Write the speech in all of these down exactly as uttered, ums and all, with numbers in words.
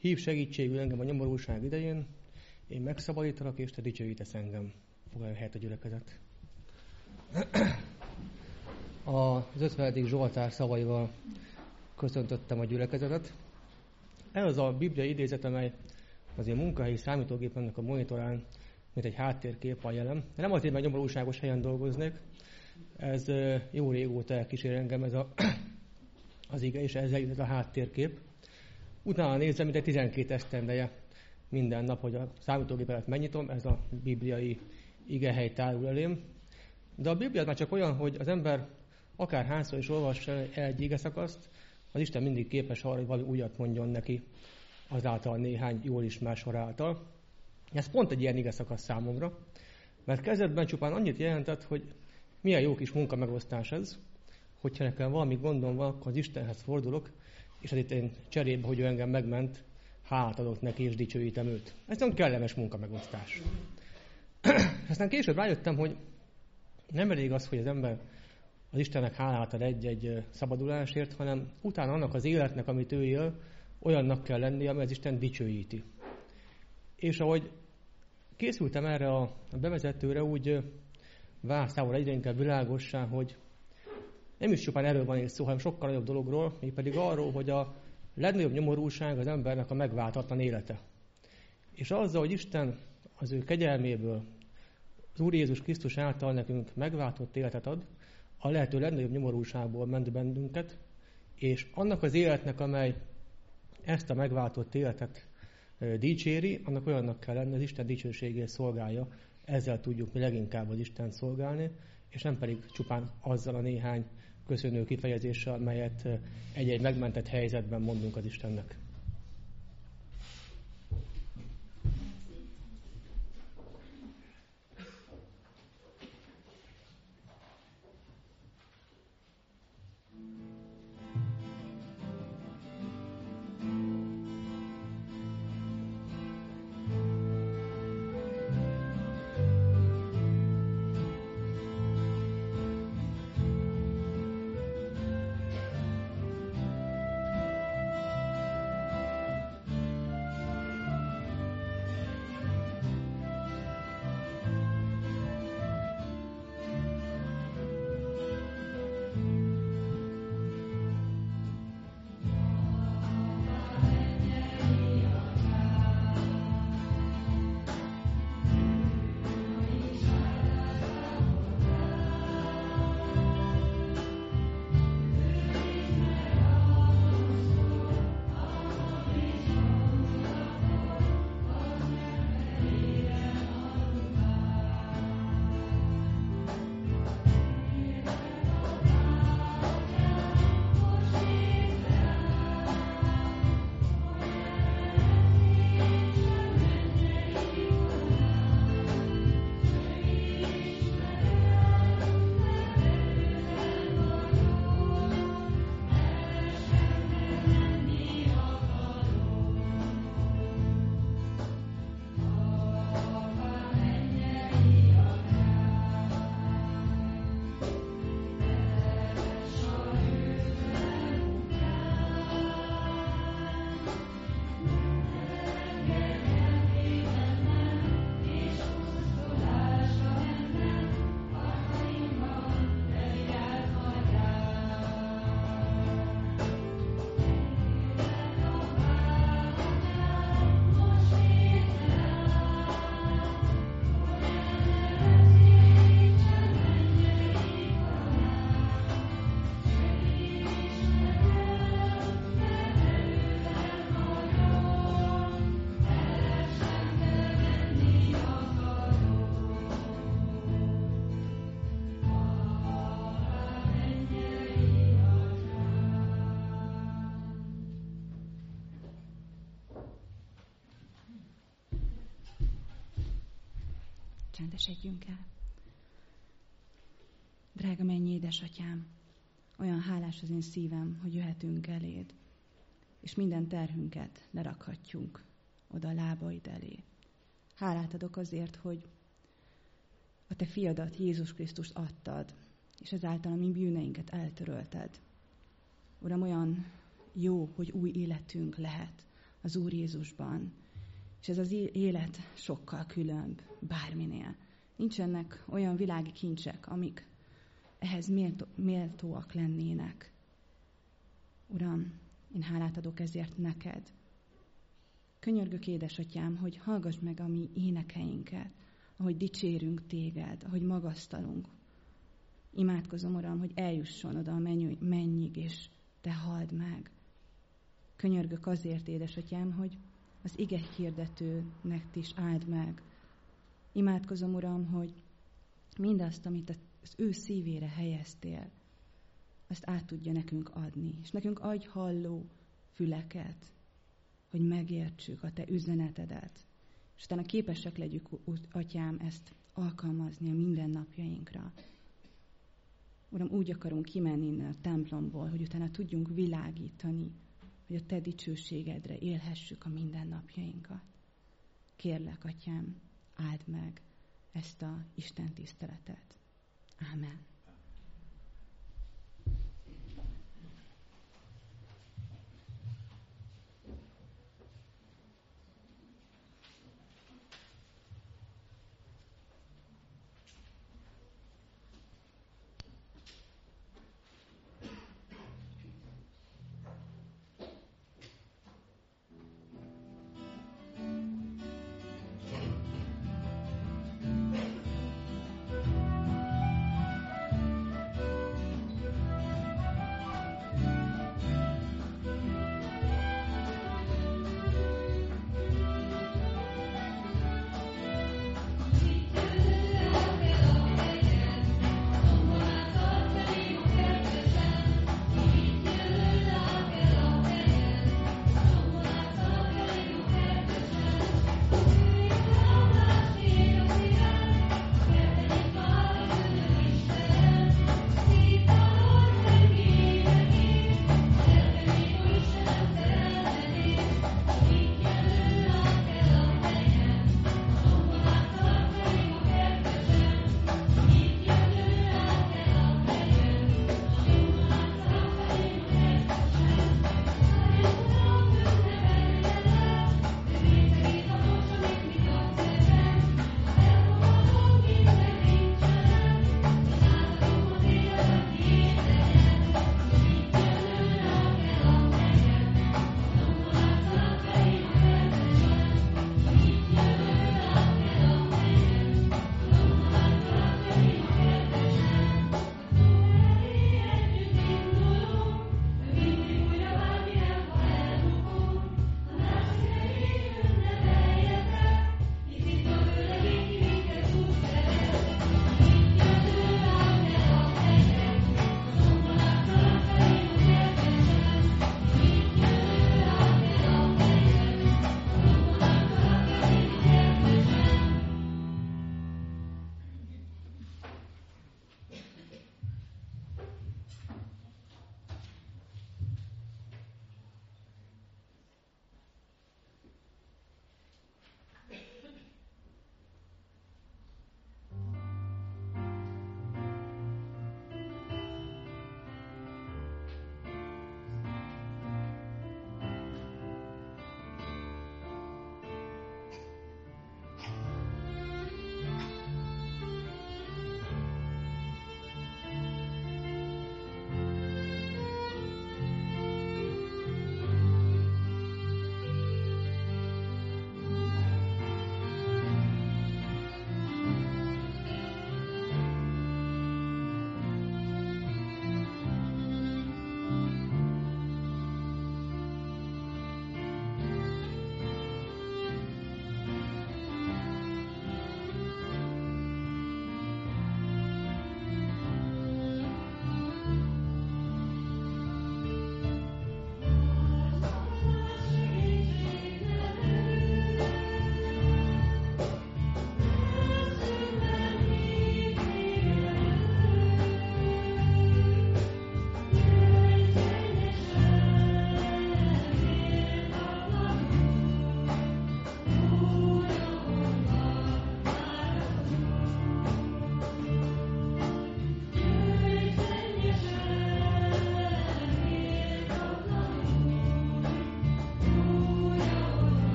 Hív segítségül engem a nyomorúság idején, én megszabadítalak, és te dicsőítesz engem. Foglalja helyet a gyülekezet. Az ötvenedik Zsoltár szavaival köszöntöttem a gyülekezetet. Ez az a bibliai idézet, amely az én munkahelyi számítógépemnek a monitorán, mint egy háttérkép van jelen. Nem azért, mert nyomorúságos helyen dolgoznék, ez jó régóta elkísér engem ez a, az ige, és ezzel jött a háttérkép. Utána nézem, mint egy tizenkét esztendeje minden nap, hogy a számítógépet megnyitom, ez a bibliai igehely tárul elém. De a Biblia már csak olyan, hogy az ember akárhányszor is olvas el egy igeszakaszt, az Isten mindig képes arra, hogy valami újat mondjon neki azáltal néhány jól ismert sor által. Ez pont egy ilyen igeszakasz számomra, mert kezdetben csupán annyit jelentett, hogy milyen jó kis munkamegosztás ez, hogyha nekem valami gondom van, akkor az Istenhez fordulok, és az itt én cserébe, hogy ő engem megment, hálát adok neki, és dicsőítem őt. Ez nagyon kellemes munkamegosztás. Aztán később rájöttem, hogy nem elég az, hogy az ember az Istennek hálát ad egy-egy szabadulásért, hanem utána annak az életnek, amit ő él, olyannak kell lennie, ami az Isten dicsőíti. És ahogy készültem erre a bevezetőre, úgy vált számomra egyre inkább világossá, hogy nem is csupán erről van itt szó, hanem sokkal nagyobb dologról, mégpedig arról, hogy a legnagyobb nyomorúság az embernek a megváltatlan élete. És azzal, hogy Isten az ő kegyelméből, az Úr Jézus Krisztus által nekünk megváltott életet ad, a lehető legnagyobb nyomorúságból ment bennünket, és annak az életnek, amely ezt a megváltott életet dicséri, annak olyannak kell lenni, az Isten dicsőségét szolgálja, ezzel tudjuk mi leginkább az Isten szolgálni, és nem pedig csupán azzal a néhány köszönő kifejezéssel, melyet egy-egy megmentett helyzetben mondunk az Istennek. Csendesedjünk el. Drága mennyi édesatyám, olyan hálás az én szívem, hogy jöhetünk eléd, és minden terhünket lerakhatjunk oda a lábaid elé. Hálát adok azért, hogy a te fiadat, Jézus Krisztust adtad, és ezáltal a mi bűneinket eltörölted. Uram, olyan jó, hogy új életünk lehet az Úr Jézusban. És ez az élet sokkal különb bárminél. Nincsenek olyan világi kincsek, amik ehhez méltó, méltóak lennének. Uram, én hálát adok ezért neked. Könyörgök, édesatyám, hogy hallgass meg a mi énekeinket, ahogy dicsérünk téged, ahogy magasztalunk. Imádkozom, Uram, hogy eljusson oda a mennyig, és te halld meg. Könyörgök azért, édesatyám, hogy az ige hirdetőnek is áld meg. Imádkozom, Uram, hogy mindazt, amit az ő szívére helyeztél, azt át tudja nekünk adni. És nekünk adj halló füleket, hogy megértsük a te üzenetedet. És utána képesek legyünk, atyám, ezt alkalmazni a mindennapjainkra. Uram, úgy akarunk kimenni innen a templomból, hogy utána tudjunk világítani, hogy a te dicsőségedre élhessük a mindennapjainkat. Kérlek, atyám, áld meg ezt a Isten tiszteletet. Ámen.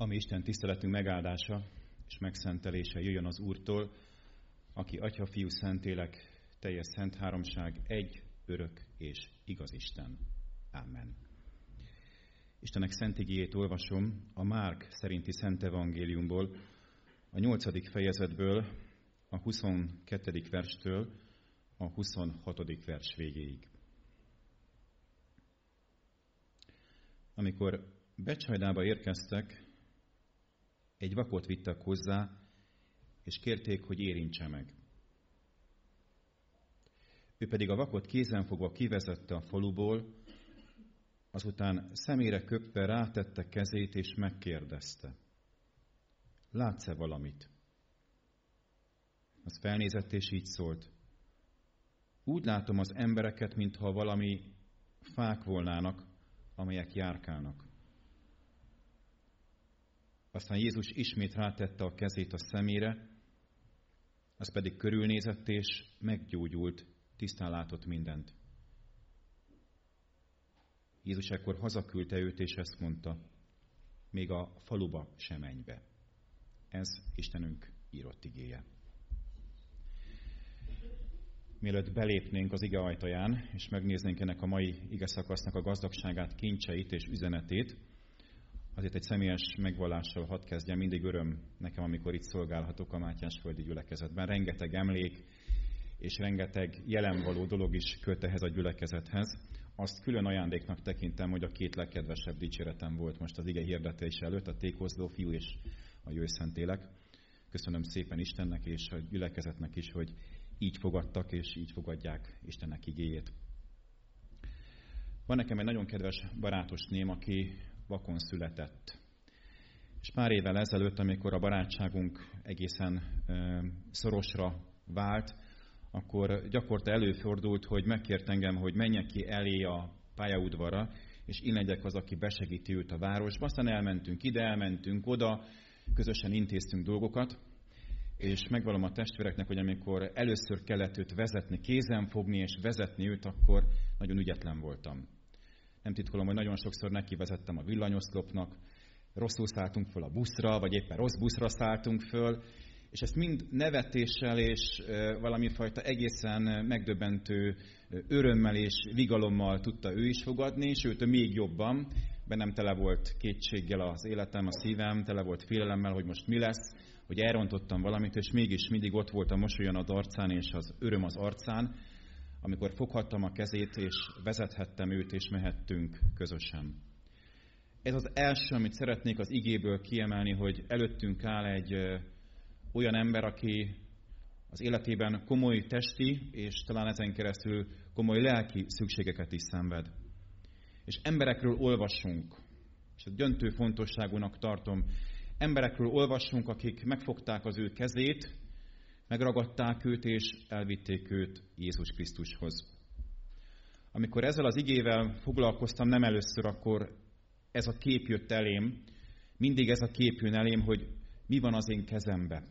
ami Isten tiszteletünk megáldása és megszentelése jöjjön az Úrtól, aki Atya, Fiú, Szentlélek, teljes szent háromság, egy, örök és igaz Isten. Amen. Istennek szent igéjét olvasom a Márk szerinti Szent Evangéliumból, a nyolcadik fejezetből, a huszonkettedik verstől a huszonhatodik vers végéig. Amikor Becsajdába érkeztek, egy vakot vittek hozzá, és kérték, hogy érintse meg. Ő pedig a vakot kézenfogva kivezette a faluból, azután szemére köpve rátette kezét, és megkérdezte: látsz-e valamit? Az felnézett, és így szólt: úgy látom az embereket, mintha valami fák volnának, amelyek járkálnak. Aztán Jézus ismét rátette a kezét a szemére, az pedig körülnézett, és meggyógyult, tisztán látott mindent. Jézus ekkor hazaküldte őt, és ezt mondta: még a faluba sem menj be. Ez Istenünk írott igéje. Mielőtt belépnénk az ige ajtaján, és megnéznénk ennek a mai ige szakasznak a gazdagságát, kincseit és üzenetét, azért egy személyes megvallással hadd kezdjem. Mindig öröm nekem, amikor itt szolgálhatok a Mátyásföldi gyülekezetben. Rengeteg emlék és rengeteg jelenvaló dolog is köt ehhez a gyülekezethez. Azt külön ajándéknak tekintem, hogy a két legkedvesebb dicséretem volt most az ige hirdetése előtt, a tékozló fiú és a jöjj Szentlélek. Köszönöm szépen Istennek és a gyülekezetnek is, hogy így fogadtak és így fogadják Istennek igéjét. Van nekem egy nagyon kedves barátosném, aki vakon született. És pár évvel ezelőtt, amikor a barátságunk egészen e, szorosra vált, akkor gyakorta előfordult, hogy megkért engem, hogy menjek ki elé a pályaudvarra, és én legyek az, aki besegíti őt a városba. Aztán elmentünk ide, elmentünk oda, közösen intéztünk dolgokat, és megvallom a testvéreknek, hogy amikor először kellett őt vezetni, kézen fogni és vezetni őt, akkor nagyon ügyetlen voltam. Nem titkolom, hogy nagyon sokszor neki vezettem a villanyoszlopnak, rosszul szálltunk föl a buszra, vagy éppen rossz buszra szálltunk föl, és ezt mind nevetéssel és valami fajta egészen megdöbbentő örömmel és vigalommal tudta ő is fogadni, sőt, még jobban. Bennem tele volt kétséggel az életem, a szívem, tele volt félelemmel, hogy most mi lesz, hogy elrontottam valamit, és mégis mindig ott volt a mosolyon az arcán és az öröm az arcán, amikor foghattam a kezét, és vezethettem őt, és mehettünk közösen. Ez az első, amit szeretnék az igéből kiemelni, hogy előttünk áll egy ö, olyan ember, aki az életében komoly testi, és talán ezen keresztül komoly lelki szükségeket is szenved. És emberekről olvasunk, és ezt döntő fontosságúnak tartom, emberekről olvasunk, akik megfogták az ő kezét, megragadták őt, és elvitték őt Jézus Krisztushoz. Amikor ezzel az igével foglalkoztam nem először, akkor ez a kép jött elém, mindig ez a kép jön elém, hogy mi van az én kezembe.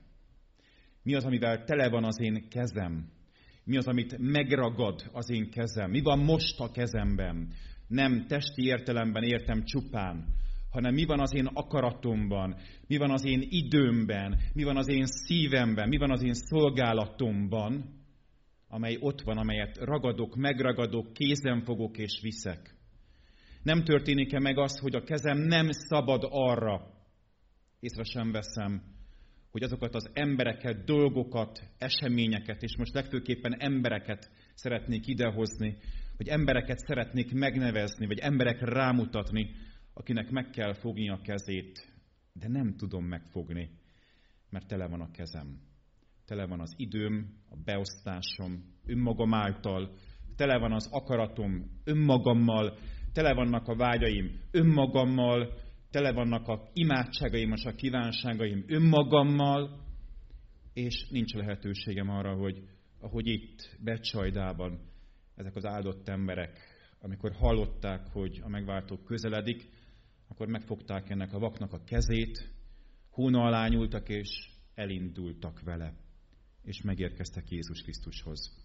Mi az, amivel tele van az én kezem. Mi az, amit megragad az én kezem. Mi van most a kezemben. Nem testi értelemben értem csupán, hanem mi van az én akaratomban, mi van az én időmben, mi van az én szívemben, mi van az én szolgálatomban, amely ott van, amelyet ragadok, megragadok, kézen fogok és viszek. Nem történik-e meg az, hogy a kezem nem szabad arra, észre sem veszem, hogy azokat az embereket, dolgokat, eseményeket, és most legfőképpen embereket szeretnék idehozni, hogy embereket szeretnék megnevezni, vagy emberekre rámutatni, akinek meg kell fogni a kezét, de nem tudom megfogni, mert tele van a kezem. Tele van az időm, a beosztásom, önmagam által, tele van az akaratom önmagammal, tele vannak a vágyaim önmagammal, tele vannak a imádságaim és a kívánságaim önmagammal, és nincs lehetőségem arra, hogy ahogy itt Becsajdában ezek az áldott emberek, amikor hallották, hogy a megváltó közeledik, akkor megfogták ennek a vaknak a kezét, hóna alá nyúltak és elindultak vele, és megérkeztek Jézus Krisztushoz.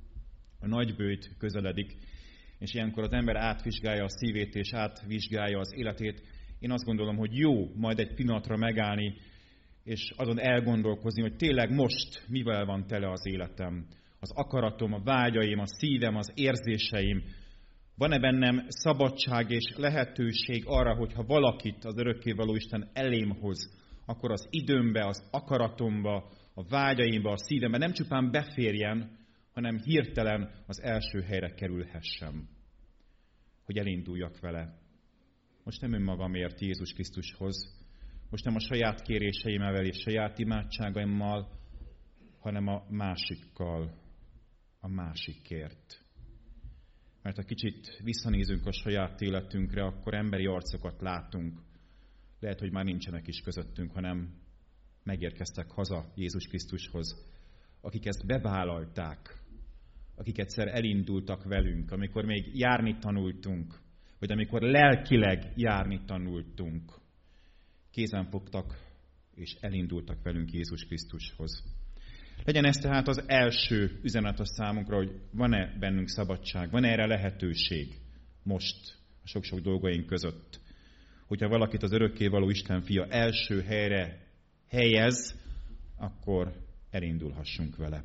A nagybőjt közeledik, és ilyenkor az ember átvizsgálja a szívét, és átvizsgálja az életét, én azt gondolom, hogy jó majd egy pillanatra megállni, és azon elgondolkozni, hogy tényleg most mivel van tele az életem. Az akaratom, a vágyaim, a szívem, az érzéseim. Van-e bennem szabadság és lehetőség arra, hogyha valakit az örökkévaló Isten elém hoz, akkor az időmbe, az akaratomba, a vágyaimba, a szívembe nem csupán beférjen, hanem hirtelen az első helyre kerülhessem, hogy elinduljak vele. Most nem önmagamért Jézus Krisztushoz, most nem a saját kéréseimmel és saját imádságaimmal, hanem a másikkal, a másikért. Mert ha kicsit visszanézünk a saját életünkre, akkor emberi arcokat látunk. Lehet, hogy már nincsenek is közöttünk, hanem megérkeztek haza Jézus Krisztushoz, akik ezt bevállalták, akik egyszer elindultak velünk, amikor még járni tanultunk, vagy amikor lelkileg járni tanultunk. Kézen fogtak, és elindultak velünk Jézus Krisztushoz. Legyen ez tehát az első üzenet a számunkra, hogy van-e bennünk szabadság, van-e erre lehetőség most a sok-sok dolgaink között. Hogyha valakit az örökkévaló Isten fia első helyre helyez, akkor elindulhassunk vele.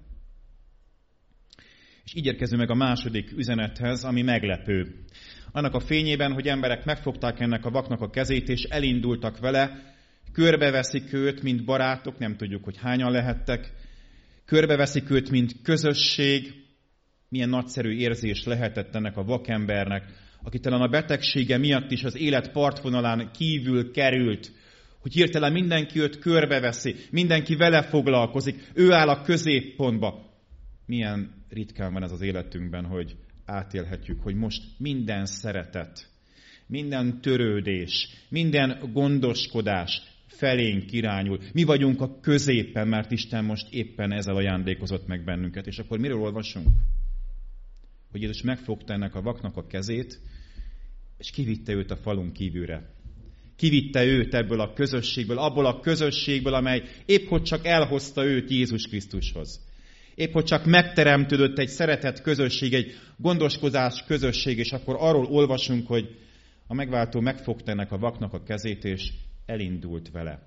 És így érkezünk meg a második üzenethez, ami meglepő. Annak a fényében, hogy emberek megfogták ennek a vaknak a kezét, és elindultak vele, körbeveszik őt, mint barátok, nem tudjuk, hogy hányan lehettek, körbeveszik őt, mint közösség. Milyen nagyszerű érzés lehetett ennek a vakembernek, aki talán a betegsége miatt is az élet partvonalán kívül került, hogy hirtelen mindenki őt körbeveszi, mindenki vele foglalkozik, ő áll a középpontba. Milyen ritkán van ez az életünkben, hogy átélhetjük, hogy most minden szeretet, minden törődés, minden gondoskodás felénk irányul. Mi vagyunk a középen, mert Isten most éppen ezzel ajándékozott meg bennünket. És akkor miről olvasunk? Hogy Jézus megfogta ennek a vaknak a kezét, és kivitte őt a falun kívülre. Kivitte őt ebből a közösségből, abból a közösségből, amely épp hogy csak elhozta őt Jézus Krisztushoz. Épp hogy csak megteremtődött egy szeretett közösség, egy gondoskodás közösség, és akkor arról olvasunk, hogy a megváltó megfogta ennek a vaknak a kezét, és elindult vele.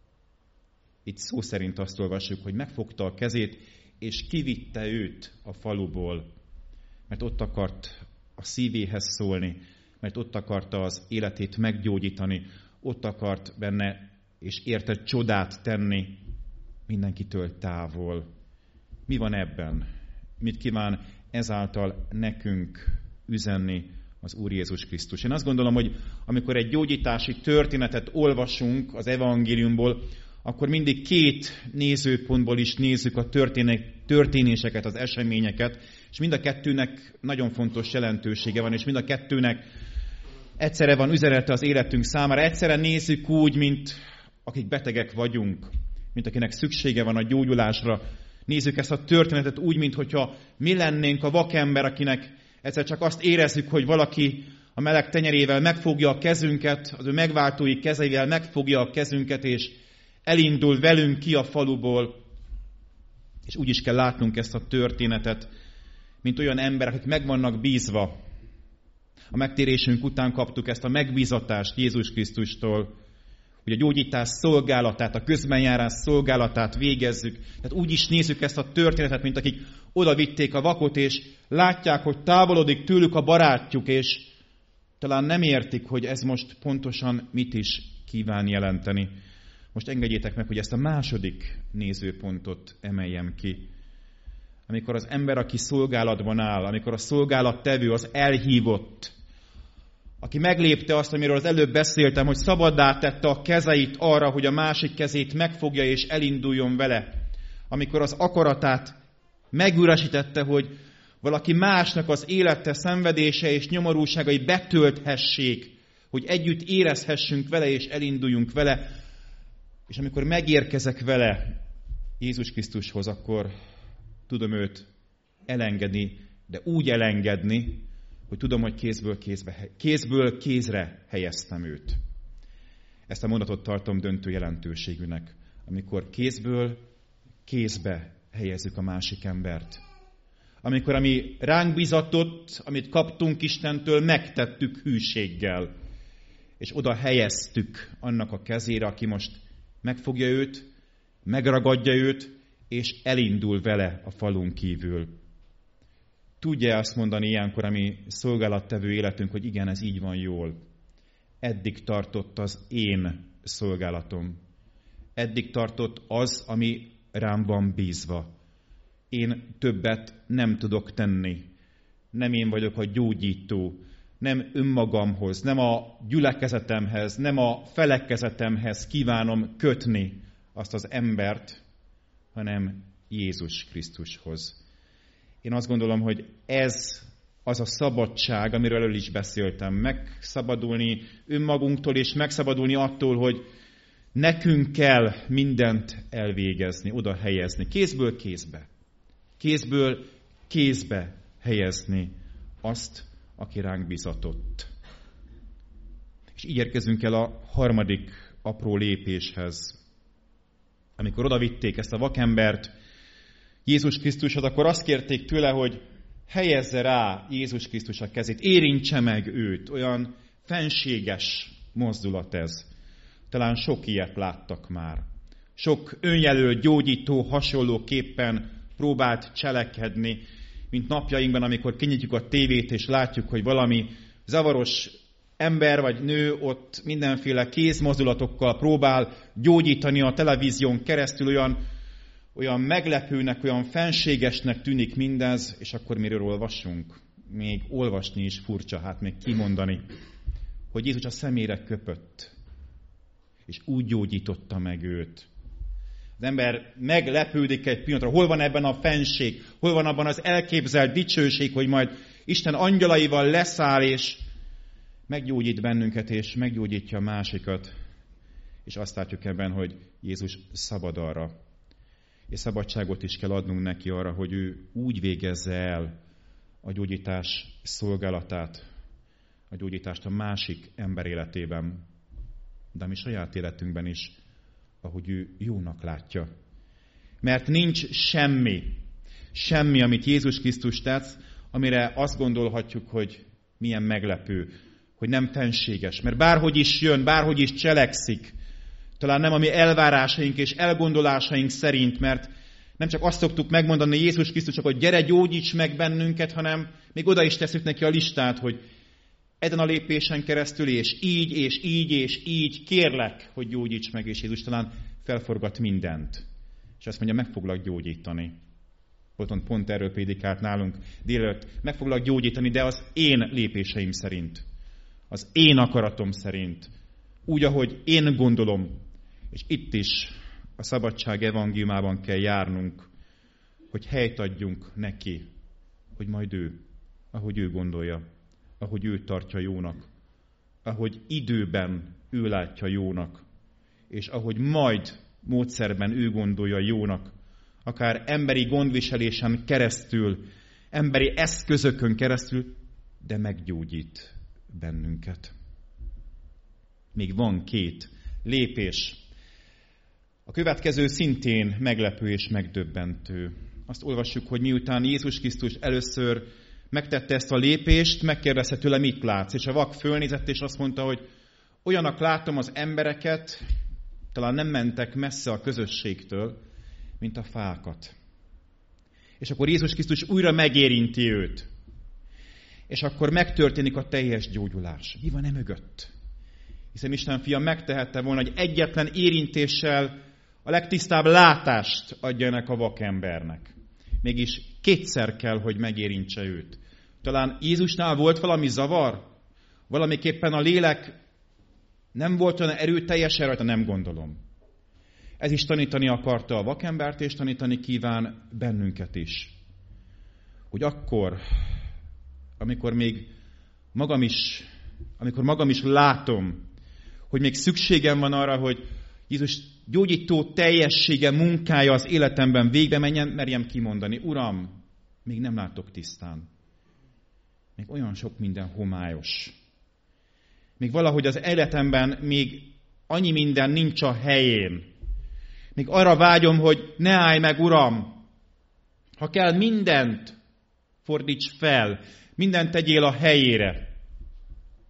Itt szó szerint azt olvassuk, hogy megfogta a kezét, és kivitte őt a faluból, mert ott akart a szívéhez szólni, mert ott akarta az életét meggyógyítani, ott akart benne és érte csodát tenni mindenkitől távol. Mi van ebben? Mit kíván ezáltal nekünk üzenni az Úr Jézus Krisztus? Én azt gondolom, hogy amikor egy gyógyítási történetet olvasunk az evangéliumból, akkor mindig két nézőpontból is nézzük a történéseket, az eseményeket, és mind a kettőnek nagyon fontos jelentősége van, és mind a kettőnek egyszerre van üzenete az életünk számára. Egyszerre nézzük úgy, mint akik betegek vagyunk, mint akinek szüksége van a gyógyulásra. Nézzük ezt a történetet úgy, mintha mi lennénk a vakember, akinek egyszer csak azt érezzük, hogy valaki a meleg tenyerével megfogja a kezünket, az ő megváltói kezeivel megfogja a kezünket, és elindul velünk ki a faluból. És úgy is kell látnunk ezt a történetet, mint olyan emberek, akik meg vannak bízva. A megtérésünk után kaptuk ezt a megbízatást Jézus Krisztustól, hogy a gyógyítás szolgálatát, a közbenjárás szolgálatát végezzük. Tehát úgy is nézzük ezt a történetet, mint akik oda vitték a vakot, és látják, hogy távolodik tőlük a barátjuk, és talán nem értik, hogy ez most pontosan mit is kíván jelenteni. Most engedjétek meg, hogy ezt a második nézőpontot emeljem ki. Amikor az ember, aki szolgálatban áll, amikor a szolgálattevő, az elhívott, aki meglépte azt, amiről az előbb beszéltem, hogy szabaddá tette a kezeit arra, hogy a másik kezét megfogja és elinduljon vele. Amikor az akaratát megüresítette, hogy valaki másnak az élete, szenvedése és nyomorúságai betölthessék, hogy együtt érezhessünk vele és elinduljunk vele. És amikor megérkezek vele Jézus Krisztushoz, akkor tudom őt elengedni, de úgy elengedni, hogy tudom, hogy kézből, kézbe, kézből kézre helyeztem őt. Ezt a mondatot tartom döntő jelentőségűnek, amikor kézből kézbe helyezzük a másik embert. Amikor ami ránk bizatott, amit kaptunk Istentől, megtettük hűséggel. és oda helyeztük annak a kezére, aki most megfogja őt, megragadja őt, és elindul vele a falun kívül. Tudja azt mondani ilyenkor a mi szolgálattevő életünk, hogy igen, ez így van jól. Eddig tartott az én szolgálatom. Eddig tartott az, ami rám van bízva. Én többet nem tudok tenni. Nem én vagyok a gyógyító. Nem önmagamhoz, nem a gyülekezetemhez, nem a felekezetemhez kívánom kötni azt az embert, hanem Jézus Krisztushoz. Én azt gondolom, hogy ez az a szabadság, amiről elől is beszéltem. Megszabadulni önmagunktól, és megszabadulni attól, hogy nekünk kell mindent elvégezni, oda helyezni. Kézből kézbe. Kézből kézbe helyezni azt, aki ránk bizatott. És így érkezünk el a harmadik apró lépéshez. Amikor odavitték ezt a vakembert Jézus Krisztushoz, akkor azt kérték tőle, hogy helyezze rá Jézus Krisztus a kezét, érintse meg őt. Olyan fenséges mozdulat ez. Talán sok ilyet láttak már. Sok önjelölt gyógyító hasonlóképpen próbált cselekedni, mint napjainkban, amikor kinyitjuk a tévét, és látjuk, hogy valami zavaros ember vagy nő ott mindenféle kézmozdulatokkal próbál gyógyítani a televízión keresztül, olyan, olyan meglepőnek, olyan fenségesnek tűnik mindez, és akkor miről olvasunk? Még olvasni is furcsa, hát még kimondani, hogy Jézus a szemére köpött, és úgy gyógyította meg őt. Az ember meglepődik egy pillanatra, hol van ebben a fenség, hol van abban az elképzelt dicsőség, hogy majd Isten angyalaival leszáll, és meggyógyít bennünket, és meggyógyítja a másikat. És azt látjuk ebben, hogy Jézus szabad arra. És szabadságot is kell adnunk neki arra, hogy ő úgy végezze el a gyógyítás szolgálatát, a gyógyítást a másik ember életében, de a mi saját életünkben is, ahogy ő jónak látja. Mert nincs semmi, semmi, amit Jézus Krisztus tesz, amire azt gondolhatjuk, hogy milyen meglepő, hogy nem fenséges. Mert bárhogy is jön, bárhogy is cselekszik, talán nem a mi elvárásaink és elgondolásaink szerint, mert nem csak azt szoktuk megmondani Jézus Krisztusnak, hogy gyere, gyógyíts meg bennünket, hanem még oda is tesszük neki a listát, hogy ezen a lépésen keresztül, és így, és így, és így kérlek, hogy gyógyíts meg, és Jézus talán felforgat mindent. És azt mondja, meg foglak gyógyítani. Pont, pont erről prédikált nálunk délelőtt. Meg foglak gyógyítani, de az én lépéseim szerint. Az én akaratom szerint. Úgy, ahogy én gondolom. És itt is a szabadság evangéliumában kell járnunk, hogy helyt adjunk neki, hogy majd ő, ahogy ő gondolja, ahogy ő tartja jónak, ahogy időben ő látja jónak, és ahogy majd módszerben ő gondolja jónak, akár emberi gondviselésen keresztül, emberi eszközökön keresztül, de meggyógyít bennünket. Még van két lépés. A következő szintén meglepő és megdöbbentő. Azt olvassuk, hogy miután Jézus Krisztus először megtette ezt a lépést, megkérdezte tőle, mit látsz. És a vak fölnézett, és azt mondta, hogy olyanak látom az embereket, talán nem mentek messze a közösségtől, mint a fákat. És akkor Jézus Krisztus újra megérinti őt. És akkor megtörténik a teljes gyógyulás. Mi van e mögött? Hiszen Isten fia megtehette volna, hogy egyetlen érintéssel a legtisztább látást adja ennek a vakembernek. Mégis kétszer kell, hogy megérintse őt. Talán Jézusnál volt valami zavar? Valamiképpen a lélek nem volt olyan erőteljesen rajta, nem gondolom. Ez is tanítani akarta a vakembert, és tanítani kíván bennünket is. Hogy akkor, amikor még magam is, amikor magam is látom, hogy még szükségem van arra, hogy Jézus gyógyító teljessége, munkája az életemben végbe menjen, merjem kimondani. Uram, még nem látok tisztán. Még olyan sok minden homályos. Még valahogy az életemben még annyi minden nincs a helyén. Még arra vágyom, hogy ne állj meg, Uram! Ha kell, mindent fordíts fel, mindent tegyél a helyére.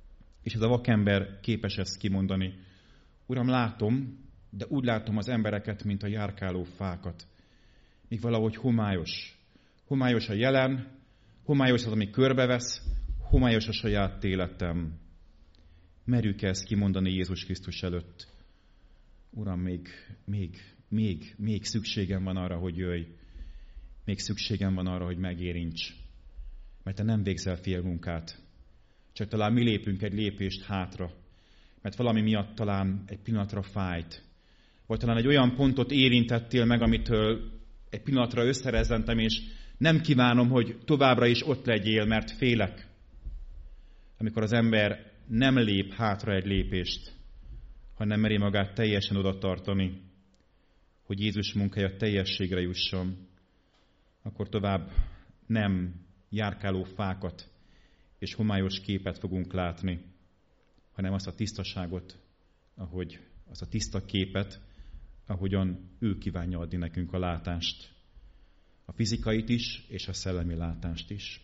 És ez a vakember képes ezt kimondani. Uram, látom, de úgy látom az embereket, mint a járkáló fákat. Míg valahogy homályos. Homályos a jelen, homályos az, ami körbevesz, homályos a saját életem. Merjük ezt kimondani Jézus Krisztus előtt. Uram, még, még, még, még szükségem van arra, hogy jöjj. Még szükségem van arra, hogy megérints. Mert te nem végzel félmunkát. Csak talán mi lépünk egy lépést hátra. Mert valami miatt talán egy pillanatra fájt. Vagy talán egy olyan pontot érintettél meg, amitől egy pillanatra összerezzentem, és nem kívánom, hogy továbbra is ott legyél, mert félek. Amikor az ember nem lép hátra egy lépést, hanem meri magát teljesen oda tartani, hogy Jézus munkája teljességre jusson, akkor tovább nem járkáló fákat és homályos képet fogunk látni, hanem azt a tisztaságot, ahogy azt a tiszta képet, ahogyan ő kívánja adni nekünk a látást. A fizikait is, és a szellemi látást is.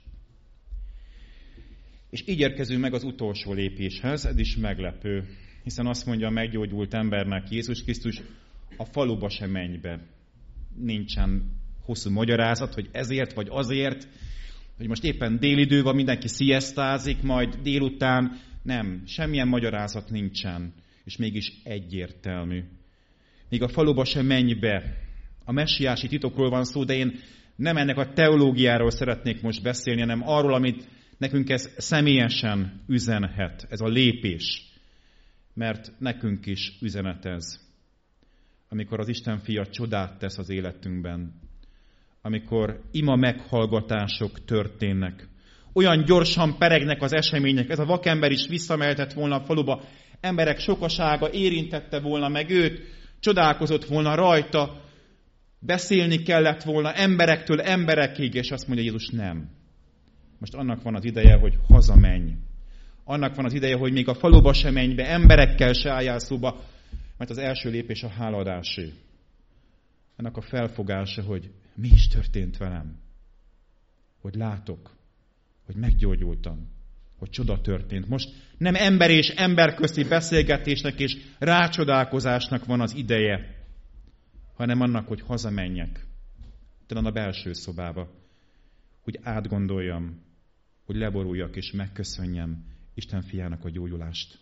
És így érkezünk meg az utolsó lépéshez, ez is meglepő, hiszen azt mondja a meggyógyult embernek Jézus Krisztus, a faluba sem menj be. Nincsen hosszú magyarázat, hogy ezért vagy azért, hogy most éppen délidő van, mindenki sziasztázik, majd délután. Nem, semmilyen magyarázat nincsen, és mégis egyértelmű. Még a faluba sem menj be. A messiási titokról van szó, de én nem ennek a teológiáról szeretnék most beszélni, hanem arról, amit nekünk ez személyesen üzenhet, ez a lépés. Mert nekünk is üzenet ez. Amikor az Isten fia csodát tesz az életünkben, amikor ima meghallgatások történnek, olyan gyorsan peregnek az események, ez a vakember is visszamehetett volna a faluba, emberek sokasága érintette volna meg őt, csodálkozott volna rajta, beszélni kellett volna emberektől emberekig, és azt mondja Jézus, nem. Most annak van az ideje, hogy hazamenj. Annak van az ideje, hogy még a faluba se menj be, emberekkel se álljál szóba, mert az első lépés a hálaadásé. Annak a felfogása, hogy mi is történt velem. Hogy látok, hogy meggyógyultam, hogy csoda történt. Most nem ember és ember közti beszélgetésnek és rácsodálkozásnak van az ideje, hanem annak, hogy hazamenjek, talán a belső szobába, hogy átgondoljam, hogy leboruljak és megköszönjem Isten fiának a gyógyulást.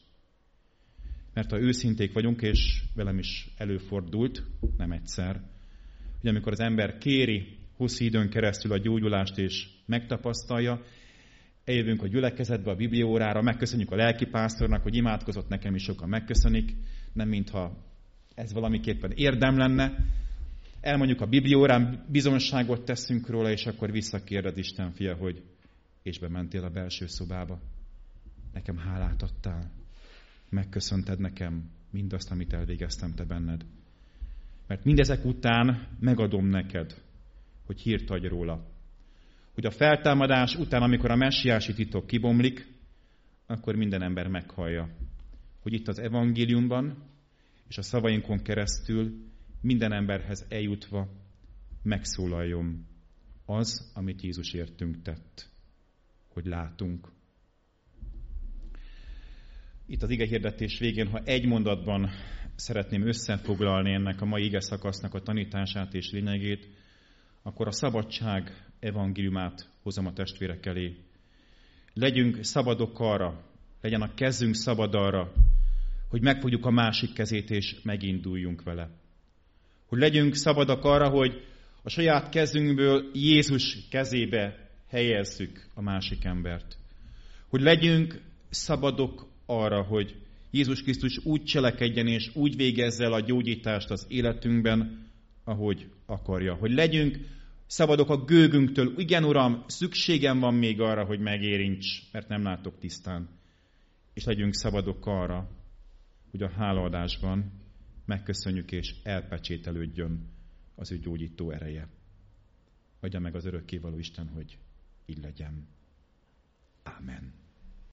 Mert ha őszinték vagyunk, és velem is előfordult, nem egyszer, hogy amikor az ember kéri hosszú időn keresztül a gyógyulást és megtapasztalja, eljövünk a gyülekezetbe, a bibliaórára, megköszönjük a lelkipásztornak, hogy imádkozott, nekem is sokan megköszönik, nem mintha ez valamiképpen érdem lenne. Elmondjuk a bibliaórán, bizonságot teszünk róla, és akkor visszakérdez Isten fia, hogy és bementél a belső szobába. Nekem hálát adtál. Megköszönted nekem mindazt, amit elvégeztem te benned. Mert mindezek után megadom neked, hogy hírt adj róla. Hogy a feltámadás után, amikor a messiási titok kibomlik, akkor minden ember meghallja, hogy itt az evangéliumban és a szavainkon keresztül minden emberhez eljutva megszólaljon az, amit Jézus értünk tett, hogy látunk. Itt az igehirdetés végén, ha egy mondatban szeretném összefoglalni ennek a mai igeszakasznak a tanítását és lényegét, akkor a szabadság evangéliumát hozom a testvérek elé. Legyünk szabadok arra, legyen a kezünk szabad arra, hogy megfogjuk a másik kezét és meginduljunk vele. Hogy legyünk szabadak arra, hogy a saját kezünkből Jézus kezébe helyezzük a másik embert. Hogy legyünk szabadok arra, hogy Jézus Krisztus úgy cselekedjen és úgy végezze el a gyógyítást az életünkben, ahogy akarja. Hogy legyünk szabadok a gőgünktől. Igen, Uram, szükségem van még arra, hogy megérints, mert nem látok tisztán. És legyünk szabadok arra, hogy a hálaadásban megköszönjük és elpecsételődjön az ő gyógyító ereje. Adja meg az örökkévaló Isten, hogy így legyen. Ámen.